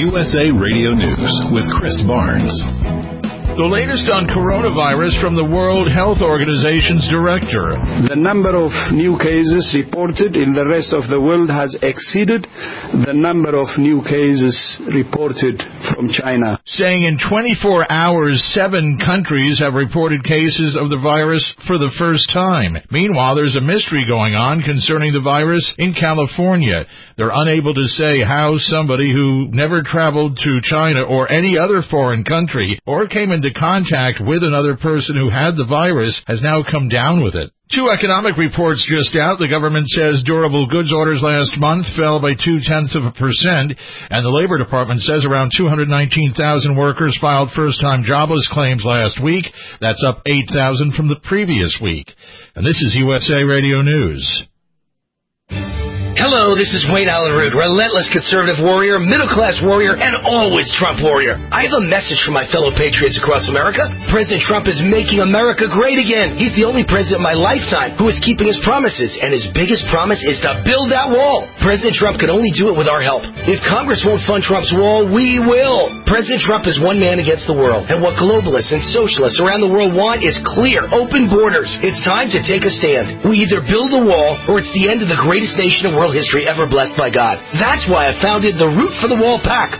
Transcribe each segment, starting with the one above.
USA Radio News with Chris Barnes. The latest on coronavirus from the World Health Organization's director. The number of new cases reported in the rest of the world has exceeded the number of new cases reported from China. Saying in 24 hours, 7 countries have reported cases of the virus for the first time. Meanwhile, there's a mystery going on concerning the virus in California. They're unable to say how somebody who never traveled to China or any other foreign country or came into contact with another person who had the virus has now come down with it. 2 economic reports just out. The government says durable goods orders last month fell by 0.2%, and the Labor Department says around 219,000 workers filed first-time jobless claims last week. That's up 8,000 from the previous week. And this is USA Radio News. Hello, this is Wayne Allen Root, relentless conservative warrior, middle-class warrior, and always Trump warrior. I have a message for my fellow patriots across America. President Trump is making America great again. He's the only president in my lifetime who is keeping his promises, and his biggest promise is to build that wall. President Trump can only do it with our help. If Congress won't fund Trump's wall, we will. President Trump is one man against the world, and what globalists and socialists around the world want is clear, open borders. It's time to take a stand. We either build a wall, or it's the end of the greatest nation in world history ever blessed by God. That's why I founded the Root for the Wall PAC.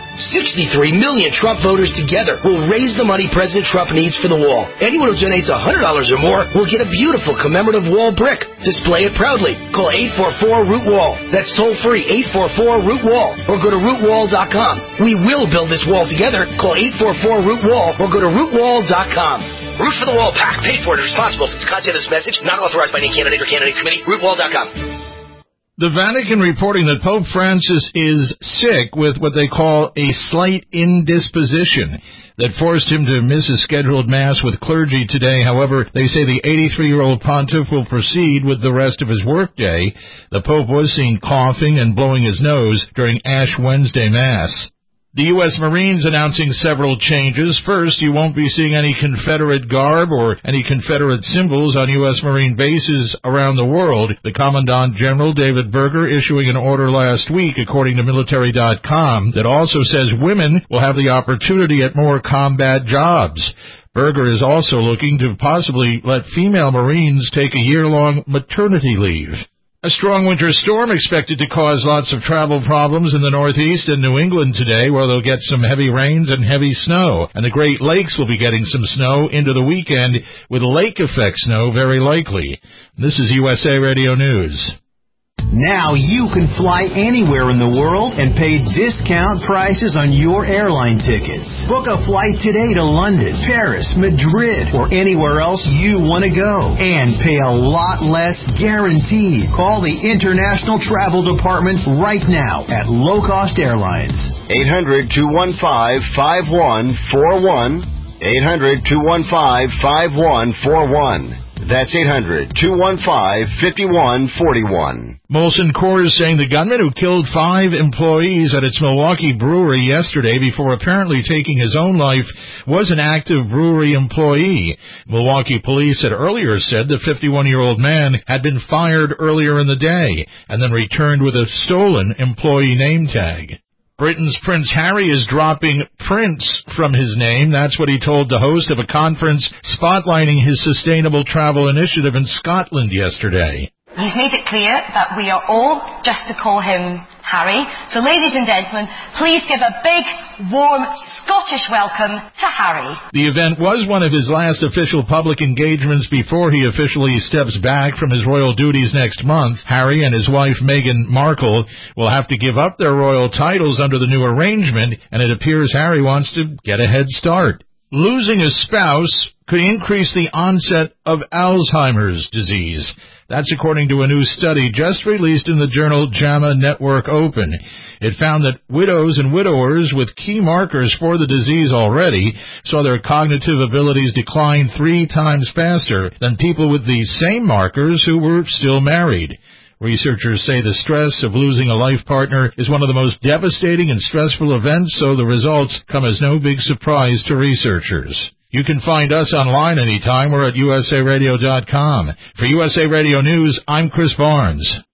63 million Trump voters together will raise the money President Trump needs for the wall. Anyone who donates $100 or more will get a beautiful commemorative wall brick. Display it proudly. Call 844-ROOT-WALL. That's toll free, 844-ROOT-WALL, or go to rootwall.com. We will build this wall together. Call 844-ROOT-WALL or go to rootwall.com. Root for the Wall PAC. Paid for and responsible for the content of this message. Not authorized by any candidate or candidates committee. Rootwall.com. The Vatican reporting that Pope Francis is sick with what they call a slight indisposition that forced him to miss a scheduled Mass with clergy today. However, they say the 83-year-old pontiff will proceed with the rest of his workday. The Pope was seen coughing and blowing his nose during Ash Wednesday Mass. The U.S. Marines announcing several changes. First, you won't be seeing any Confederate garb or any Confederate symbols on U.S. Marine bases around the world. The Commandant General, David Berger, issuing an order last week, according to Military.com, that also says women will have the opportunity at more combat jobs. Berger is also looking to possibly let female Marines take a year-long maternity leave. A strong winter storm expected to cause lots of travel problems in the Northeast and New England today, where they'll get some heavy rains and heavy snow. And the Great Lakes will be getting some snow into the weekend, with lake effect snow very likely. This is USA Radio News. Now you can fly anywhere in the world and pay discount prices on your airline tickets. Book a flight today to London, Paris, Madrid, or anywhere else you want to go. And pay a lot less guaranteed. Call the International Travel Department right now at Low Cost Airlines. 800-215-5141. 800-215-5141. That's 800-215-5141. Molson Coors saying the gunman who killed 5 employees at its Milwaukee brewery yesterday before apparently taking his own life was an active brewery employee. Milwaukee police had earlier said the 51-year-old man had been fired earlier in the day and then returned with a stolen employee name tag. Britain's Prince Harry is dropping Prince from his name. That's what he told the host of a conference spotlighting his sustainable travel initiative in Scotland yesterday. He's made it clear that we are all just to call him Harry. So ladies and gentlemen, please give a big, warm Scottish welcome to Harry. The event was one of his last official public engagements before he officially steps back from his royal duties next month. Harry and his wife Meghan Markle will have to give up their royal titles under the new arrangement, and it appears Harry wants to get a head start. Losing a spouse could increase the onset of Alzheimer's disease. That's according to a new study just released in the journal JAMA Network Open. It found that widows and widowers with key markers for the disease already saw their cognitive abilities decline 3 times faster than people with the same markers who were still married. Researchers say the stress of losing a life partner is one of the most devastating and stressful events, so the results come as no big surprise to researchers. You can find us online anytime. We're at usaradio.com. For USA Radio News, I'm Chris Barnes.